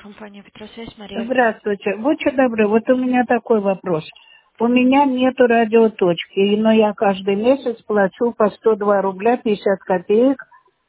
Компания Петросвязь, Мария. Здравствуйте. Будьте добры, вот у меня такой вопрос. У меня нету радиоточки, но я каждый месяц плачу по 102 рубля 50 копеек.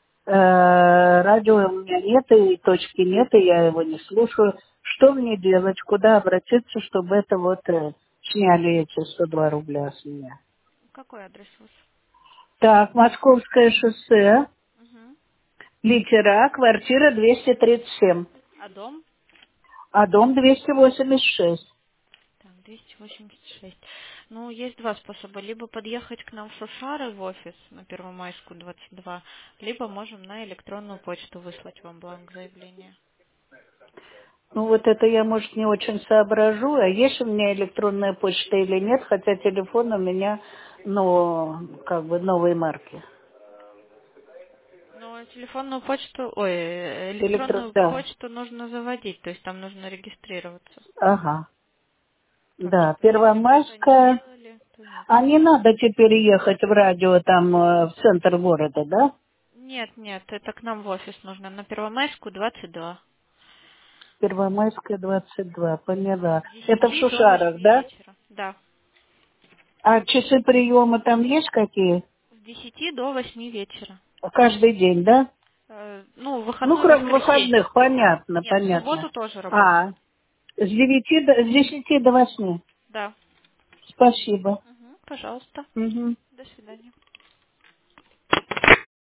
Радио у меня нет, и точки нет, и я его не слушаю. Что мне делать? Куда обратиться, чтобы это вот сняли эти 102 рубля с меня? Какой адрес у вас? Так, Московское шоссе, Угу. литера А, квартира 237, А дом? а дом 286. Так, 286. Ну, есть два способа. Либо подъехать к нам в Сосары в офис на Первомайскую, 22, либо можем на электронную почту выслать вам бланк заявления. Ну вот это я, может, не очень соображу, а есть у меня электронная почта или нет, хотя телефон у меня, ну, как бы новой марки. Но телефонную почту, ой, электронную Да, почту нужно заводить, то есть там нужно регистрироваться. ага, Так да, что, если вы еще не Первомайская. сделали, то нет. А не надо теперь ехать в радио там в центр города, да? Нет, нет, это к нам в офис нужно, на Первомайскую, 22. Первомайская, 22, поняла. С Это в 10 до Шушарах, 8 да? вечера. Да. А часы приема там есть какие? С 10 до 8 вечера. Каждый день, да? Ну, Ну, выходной кроме воскресенье. выходных, понятно, Нет, в понятно. субботу тоже А, работаем. с 10 до 8. Да. Спасибо. Мгм, пожалуйста. Мгм. До свидания.